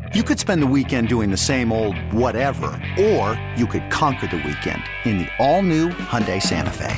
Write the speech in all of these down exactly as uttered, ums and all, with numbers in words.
You could spend the weekend doing the same old whatever, or you could conquer the weekend in the all-new Hyundai Santa Fe.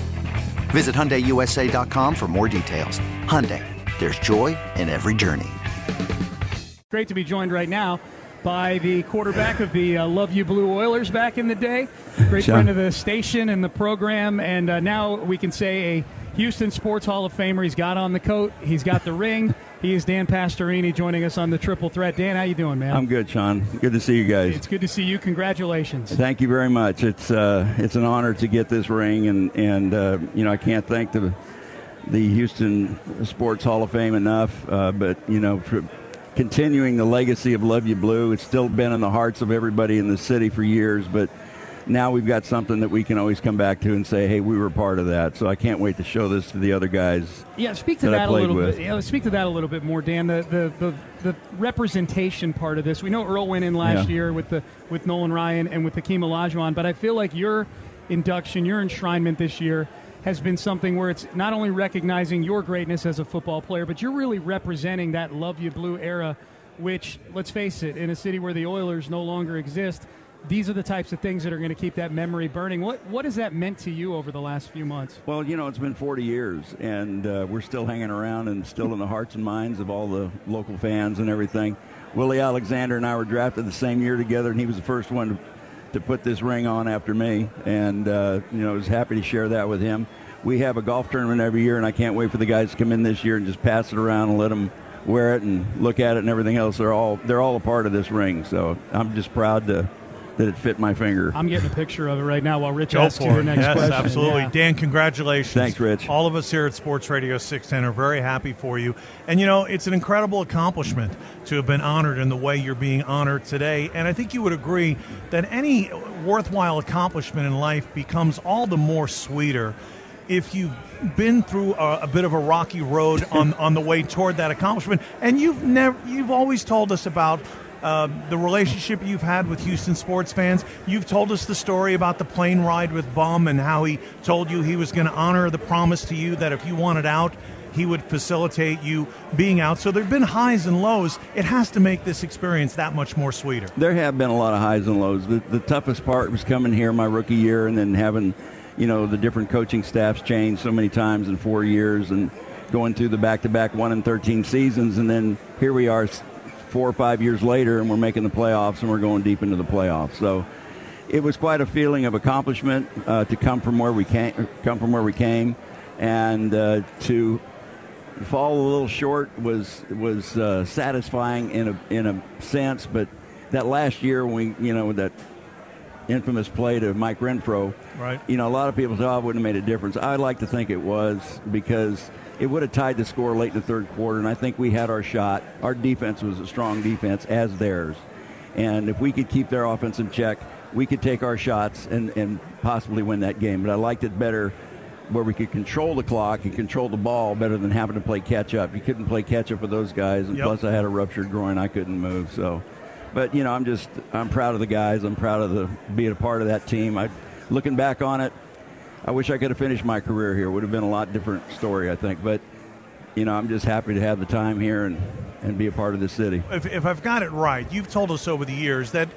Visit Hyundai U S A dot com for more details. Hyundai, there's joy in every journey. Great to be joined right now by the quarterback of the uh, Love You Blue Oilers back in the day. Great John. friend of the station and the program, and uh, now we can say a Houston Sports Hall of Famer. He's got on the coat. He's got the ring. He is Dan Pastorini joining us on the Triple Threat. Dan, how you doing, man? I'm good, Sean. Good to see you guys. It's good to see you. Congratulations. Thank you very much. It's uh, it's an honor to get this ring, and and uh, you know I can't thank the the Houston Sports Hall of Fame enough. Uh, but you know, for continuing the legacy of Love You Blue, it's still been in the hearts of everybody in the city for years. But now we've got something that we can always come back to and say, hey, we were part of that. So I can't wait to show this to the other guys. Yeah, speak to that, that I a little with. bit. Yeah, speak to that a little bit more, Dan. The the the, the representation part of this. We know Earl went in last Yeah. year with the with Nolan Ryan and with Hakeem Olajuwon, but I feel like your induction, your enshrinement this year has been something where it's not only recognizing your greatness as a football player, but you're really representing that Love You Blue era, which, let's face it, in a city where the Oilers no longer exist, these are the types of things that are going to keep that memory burning. What what has that meant to you over the last few months? Well, you know, it's been forty years, and uh, we're still hanging around and still in the hearts and minds of all the local fans and everything. Willie Alexander and I were drafted the same year together, and he was the first one to, to put this ring on after me, and, uh, you know, I was happy to share that with him. We have a golf tournament every year, and I can't wait for the guys to come in this year and just pass it around and let them wear it and look at it and everything else. They're all they're all a part of this ring, so I'm just proud to that it fit my finger. I'm getting a picture of it right now while Rich Go asks you for the it. next yes, question. absolutely. Yeah. Dan, congratulations. Thanks, Rich. All of us here at Sports Radio six ten are very happy for you. And, you know, it's an incredible accomplishment to have been honored in the way you're being honored today. And I think you would agree that any worthwhile accomplishment in life becomes all the more sweeter if you've been through a, a bit of a rocky road on, on the way toward that accomplishment. And you've never, you've always told us about Uh, the relationship you've had with Houston sports fans. You've told us the story about the plane ride with Bum and how he told you he was going to honor the promise to you that if you wanted out, he would facilitate you being out. So there have been highs and lows. It has to make this experience that much more sweeter. There have been a lot of highs and lows. The, the toughest part was coming here my rookie year and then having, you know, the different coaching staffs change so many times in four years and going through the back-to-back one and thirteen seasons. And then here we are four or five years later, and we're making the playoffs, and we're going deep into the playoffs. So it was quite a feeling of accomplishment uh, to come from where we came, come from where we came, and uh, to fall a little short was was uh, satisfying in a in a sense. But that last year, when we, you know, that infamous play to Mike Renfro, right? You know, a lot of people thought it wouldn't have made a difference. I like to think it was, because it would have tied the score late in the third quarter, and I think we had our shot. Our defense was a strong defense, as theirs. And if we could keep their offense in check, we could take our shots and, and possibly win that game. But I liked it better where we could control the clock and control the ball better than having to play catch-up. You couldn't play catch-up with those guys, and yep. plus I had a ruptured groin. I couldn't move. So, but, you know, I'm just I'm proud of the guys. I'm proud of the being a part of that team. I, looking back on it, I wish I could have finished my career here. It would have been a lot different story, I think. But, you know, I'm just happy to have the time here and, and be a part of the city. If, if I've got it right, you've told us over the years that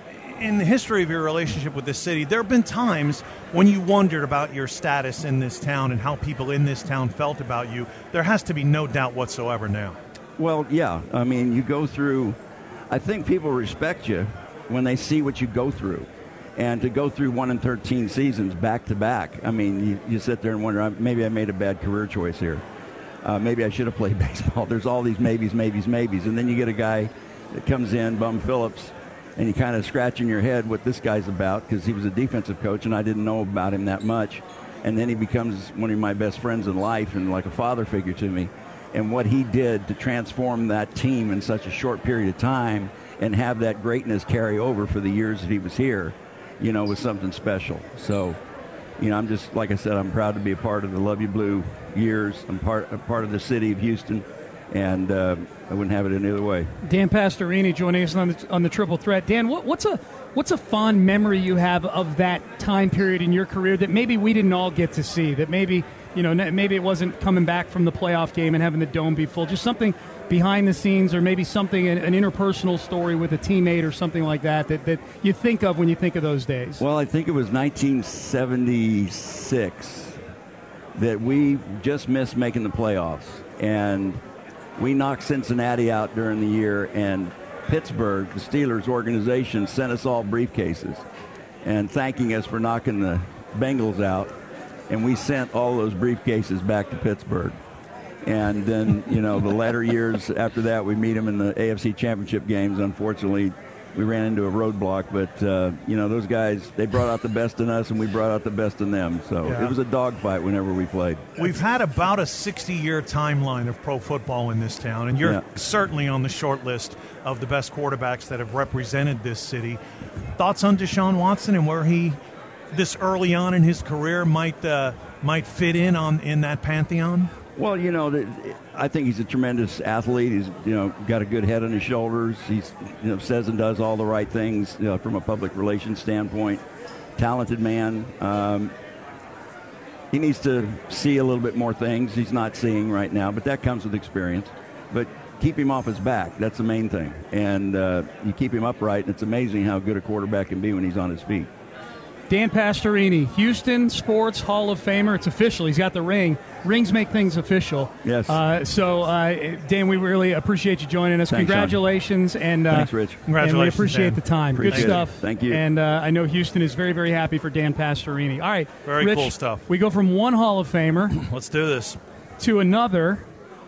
in the history of your relationship with this city, there have been times when you wondered about your status in this town and how people in this town felt about you. There has to be no doubt whatsoever now. Well, yeah. I mean, you go through – I think people respect you when they see what you go through. And to go through one and thirteen seasons back to back, I mean, you, you sit there and wonder, maybe I made a bad career choice here. Uh, maybe I should have played baseball. There's all these maybes, maybes, maybes. And then you get a guy that comes in, Bum Phillips, and you kind of scratching your head what this guy's about, because he was a defensive coach and I didn't know about him that much. And then he becomes one of my best friends in life and like a father figure to me. And what he did to transform that team in such a short period of time and have that greatness carry over for the years that he was here, you know, was something special. So, you know, I'm just, like I said, I'm proud to be a part of the Love You Blue years. I'm part, a part of the city of Houston, and uh, I wouldn't have it any other way. Dan Pastorini joining us on the, on the Triple Threat. Dan, what, what's a what's a fond memory you have of that time period in your career that maybe we didn't all get to see, that maybe you know, maybe it wasn't coming back from the playoff game and having the dome be full. Just something behind the scenes, or maybe something, an, an interpersonal story with a teammate or something like that, that that you think of when you think of those days. Well, I think it was nineteen seventy-six that we just missed making the playoffs, and we knocked Cincinnati out during the year, and Pittsburgh, the Steelers organization, sent us all briefcases and thanking us for knocking the Bengals out, and we sent all those briefcases back to Pittsburgh. And then, you know, the latter years after that, we meet them in the A F C Championship games. Unfortunately, we ran into a roadblock, but, uh, you know, those guys, they brought out the best in us, and we brought out the best in them. So yeah. It was a dogfight whenever we played. We've had about a sixty-year timeline of pro football in this town, and you're yeah. certainly on the short list of the best quarterbacks that have represented this city. Thoughts on Deshaun Watson and where he, this early on in his career, might uh, might fit in on in that pantheon? Well, you know, I think he's a tremendous athlete. He's, you know, got a good head on his shoulders. He's, you know, says and does all the right things, you know, from a public relations standpoint. Talented man. Um, he needs to see a little bit more things he's not seeing right now, but that comes with experience. But keep him off his back. That's the main thing. And uh, you keep him upright, and it's amazing how good a quarterback can be when he's on his feet. Dan Pastorini, Houston Sports Hall of Famer. It's official. He's got the ring. Rings make things official. Yes. Uh, so, uh, Dan, we really appreciate you joining us. Thanks, Congratulations. Son. And, uh, Thanks, Rich. Congratulations, and we appreciate Dan. the time. Appreciate Good stuff. It. Thank you. And uh, I know Houston is very, very happy for Dan Pastorini. All right. Very Rich, cool stuff. We go from one Hall of Famer Let's do this. to another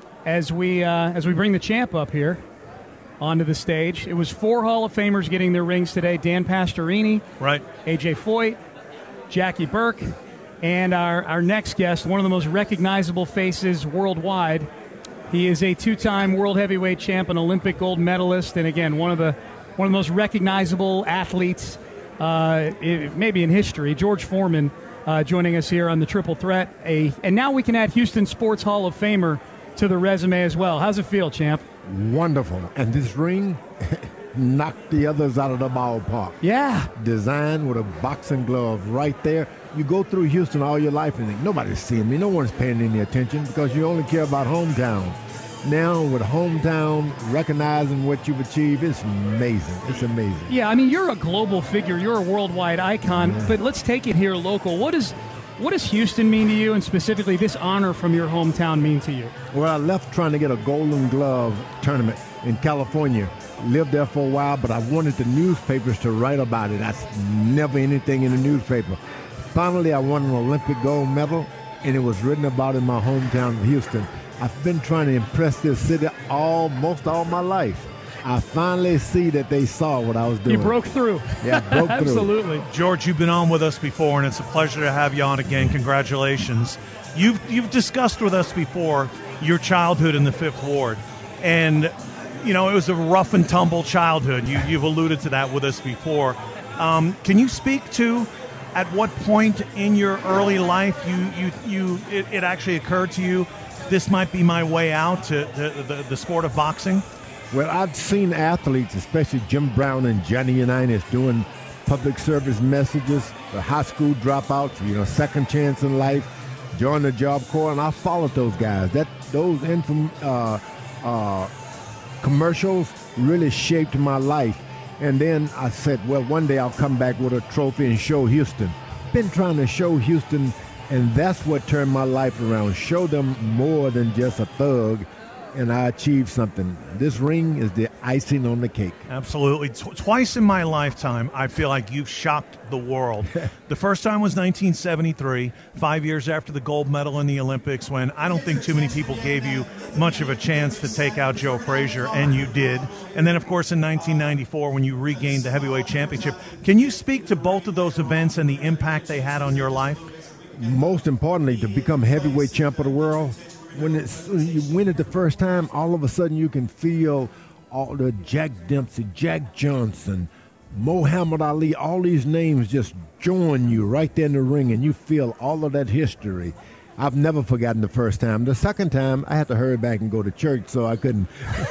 as we uh, as we bring the champ up here onto the stage. It was four Hall of Famers getting their rings today. Dan Pastorini. Right. A J Foyt. Jackie Burke, and our, our next guest, one of the most recognizable faces worldwide. He is a two-time world heavyweight champ, an Olympic gold medalist, and again, one of the one of the most recognizable athletes, uh, maybe in history. George Foreman uh, joining us here on the Triple Threat, a and now we can add Houston Sports Hall of Famer to the resume as well. How's it feel, champ? Wonderful, and this ring knocked the others out of the ballpark. Yeah. Designed with a boxing glove right there. You go through Houston all your life and think, nobody's seeing me. No one's paying any attention because you only care about hometown. Now with hometown recognizing what you've achieved, it's amazing. It's amazing. Yeah, I mean, you're a global figure. You're a worldwide icon. Yeah. But let's take it here local. What is, what does Houston mean to you, and specifically this honor from your hometown mean to you? Well, I left trying to get a Golden Glove tournament in California. Lived there for a while, but I wanted the newspapers to write about it. That's never anything in the newspaper. Finally, I won an Olympic gold medal, and it was written about in my hometown of Houston. I've been trying to impress this city almost all my life. I finally see that they saw what I was doing. You broke through. Yeah, I broke through. Absolutely. George, you've been on with us before, and it's a pleasure to have you on again. Congratulations. You've, you've discussed with us before your childhood in the Fifth Ward, and you know, it was a rough and tumble childhood. You, you've alluded to that with us before. Um, can you speak to at what point in your early life you, you, you it, it actually occurred to you this might be my way out to the, the, the sport of boxing? Well, I've seen athletes, especially Jim Brown and Johnny Unitas, doing public service messages, the high school dropouts, you know, second chance in life, join the Job Corps, and I followed those guys. That those infam, uh, uh, commercials really shaped my life. And then I said, well, one day I'll come back with a trophy and show Houston. Been trying to show Houston, and that's what turned my life around. Show them more than just a thug, and I achieved something. This ring is the icing on the cake. Absolutely. T- twice in my lifetime, I feel like you've shocked the world. The first time was nineteen seventy-three, five years after the gold medal in the Olympics, when I don't think too many people gave you much of a chance to take out Joe Frazier, and you did. And then, of course, in nineteen ninety-four, when you regained the heavyweight championship. Can you speak to both of those events and the impact they had on your life? Most importantly, to become heavyweight champ of the world, when, it's, when you win it the first time, all of a sudden you can feel all the Jack Dempsey, Jack Johnson, Muhammad Ali, all these names just join you right there in the ring, and you feel all of that history. I've never forgotten the first time. The second time, I had to hurry back and go to church, so I couldn't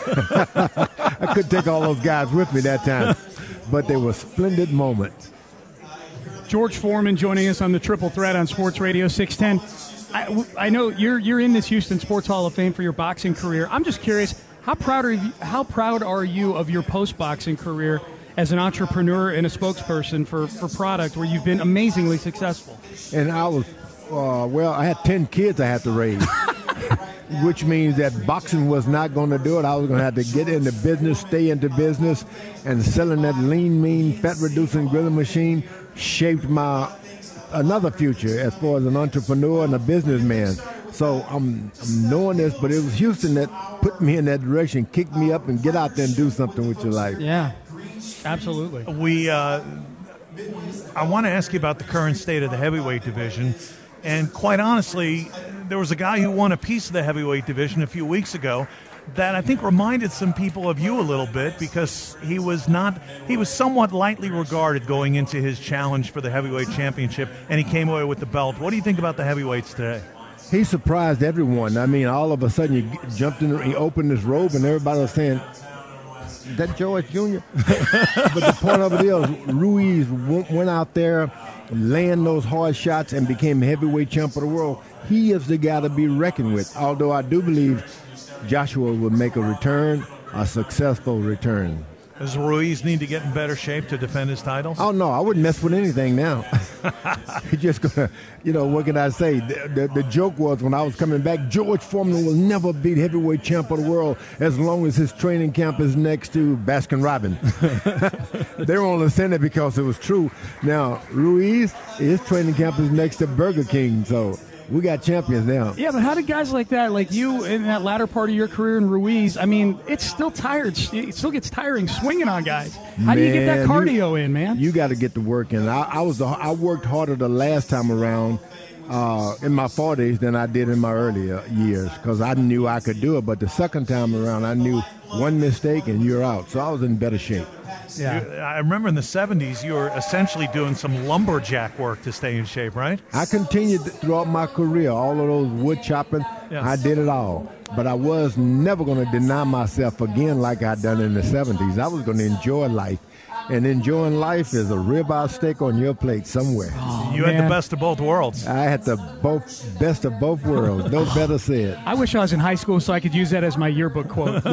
I couldn't take all those guys with me that time. But they were splendid moments. George Foreman joining us on the Triple Threat on Sports Radio six ten. I, I know you're you're in this Houston Sports Hall of Fame for your boxing career. I'm just curious, how proud are you, how proud are you of your post-boxing career as an entrepreneur and a spokesperson for, for product where you've been amazingly successful? And I was, uh, well, I had ten kids I had to raise, which means that boxing was not going to do it. I was going to have to get into business, stay into business, and selling that lean, mean, fat-reducing grilling machine shaped my another future as far as an entrepreneur and a businessman. So I'm, I'm knowing this, but it was Houston that put me in that direction, kicked me up, and get out there and do something with your life. Yeah, absolutely. We, uh, I want to ask you about the current state of the heavyweight division. And quite honestly, there was a guy who won a piece of the heavyweight division a few weeks ago that I think reminded some people of you a little bit, because he was not he was somewhat lightly regarded going into his challenge for the heavyweight championship, and he came away with the belt. What do you think about the heavyweights today? He surprised everyone. I mean, all of a sudden you jumped in, he opened his robe, and everybody was saying, "Is that George Junior?" But the point of it is, Ruiz went out there, laying those hard shots, and became heavyweight champ of the world. He is the guy to be reckoned with, although I do believe Joshua would make a return, a successful return. Does Ruiz need to get in better shape to defend his titles? Oh, no, I wouldn't mess with anything now. He's just going to, you know, what can I say? The, the, the joke was when I was coming back, George Foreman will never beat heavyweight champ of the world as long as his training camp is next to Baskin-Robbins. They were only saying it because it was true. Now, Ruiz, his training camp is next to Burger King, so we got champions now. Yeah, but how did guys like that, like you in that latter part of your career in Ruiz, I mean, it's still tired. It still gets tiring swinging on guys. How man, do you get that cardio you, in, man? You got to get the work in. I, I was the, I worked harder the last time around uh, in my forties than I did in my earlier years, because I knew I could do it. But the second time around, I knew one mistake and you're out. So I was in better shape. Yeah. You, I remember in the seventies, you were essentially doing some lumberjack work to stay in shape, right? I continued throughout my career, all of those wood chopping, yeah. I did it all. But I was never going to deny myself again like I'd done in the seventies. I was going to enjoy life. And enjoying life is a ribeye steak on your plate somewhere. Oh, you man. had the best of both worlds. I had the both best of both worlds. No better said. I wish I was in high school so I could use that as my yearbook quote.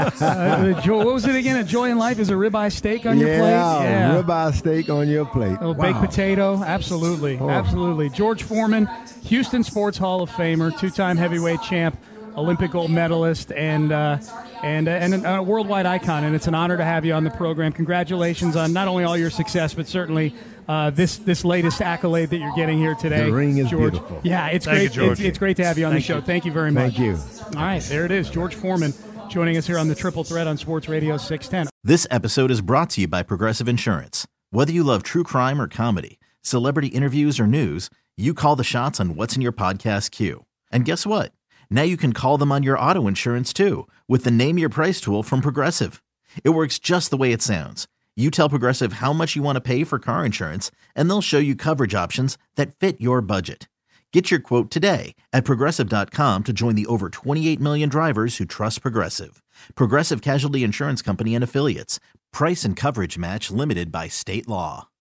uh, Joy, what was it again? A joy in life is a ribeye steak on yeah, your plate? Yeah, ribeye steak on your plate. A little wow. baked potato. Absolutely. Oh. Absolutely. George Foreman, Houston Sports Hall of Famer, two-time heavyweight champ, Olympic gold medalist, and uh, and uh, and a worldwide icon. And it's an honor to have you on the program. Congratulations on not only all your success, but certainly uh, this this latest accolade that you're getting here today. The ring is George. beautiful. Yeah, it's Thank great. you, George. It's, it's great to have you on Thank the show. you. Thank you very much. Thank you. All right, there it is. George Foreman joining us here on the Triple Threat on Sports Radio six ten. This episode is brought to you by Progressive Insurance. Whether you love true crime or comedy, celebrity interviews or news, you call the shots on what's in your podcast queue. And guess what? Now you can call them on your auto insurance too with the Name Your Price tool from Progressive. It works just the way it sounds. You tell Progressive how much you want to pay for car insurance, and they'll show you coverage options that fit your budget. Get your quote today at Progressive dot com to join the over twenty-eight million drivers who trust Progressive. Progressive Casualty Insurance Company and Affiliates. Price and coverage match limited by state law.